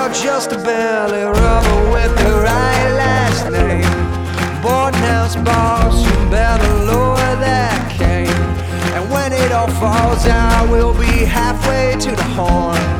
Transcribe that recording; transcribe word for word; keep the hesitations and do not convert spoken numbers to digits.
you're just a belly rubber with the right last name. Boardhouse boss, you better lower that cane. And when it all falls out, we'll be halfway to the horn.